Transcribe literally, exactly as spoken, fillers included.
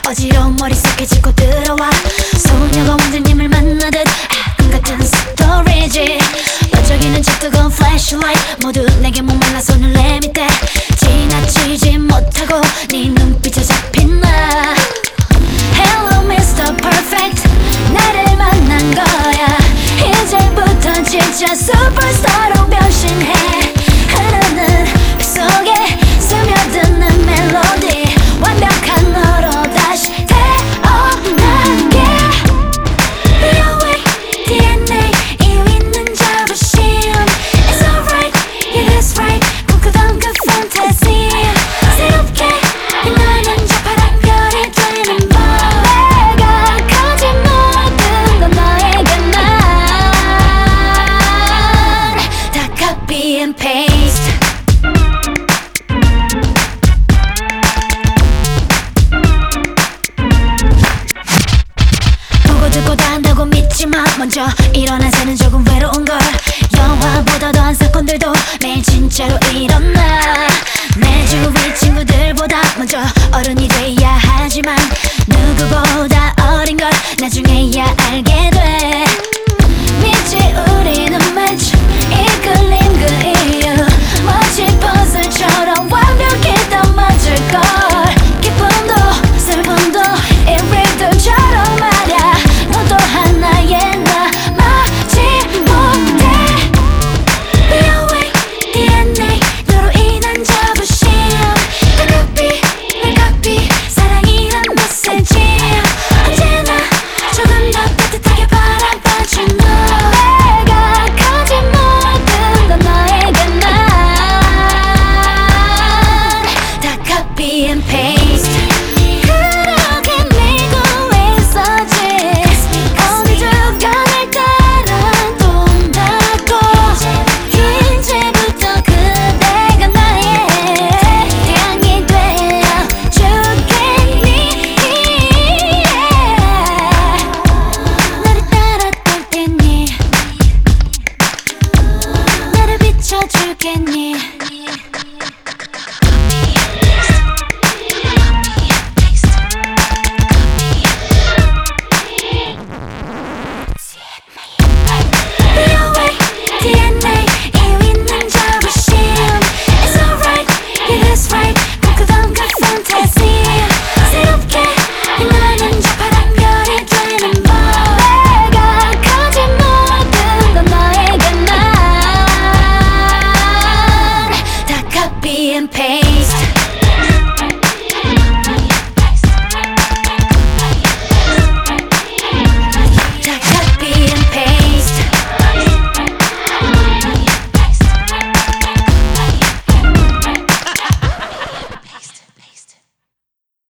어지러운 머릿속에 짚고 들어와 소녀가 왕자님을 만나듯 꿈같은 스토리지. 반짝이는 저 뜨거운 flashlight 모두 내게 목말라 손을 내밀대 지나치지 못하고 네 눈빛에 잡힌 나. Hello Mister Perfect 나를 만난 거야. 이제부터 진짜 superstar로 변신해. 흐르는 그 속에 스며드는 멜로디 완벽한 너로 다시 태어나게. Your way 디엔에이 이유 있는 자부심 It's alright yeah that's right 꿈꾸던 그 fantasy 새롭게 빛나는 저 파란 별이 되는 밤 내가 가진 모든 건 너에게만 다 copy and paste. 보고 듣고 다 한다고 믿지마. 먼저 일어난 새는 조금 외로운걸. 영화보다 더한 사건들도 매일 진짜로 일어나. 내 주위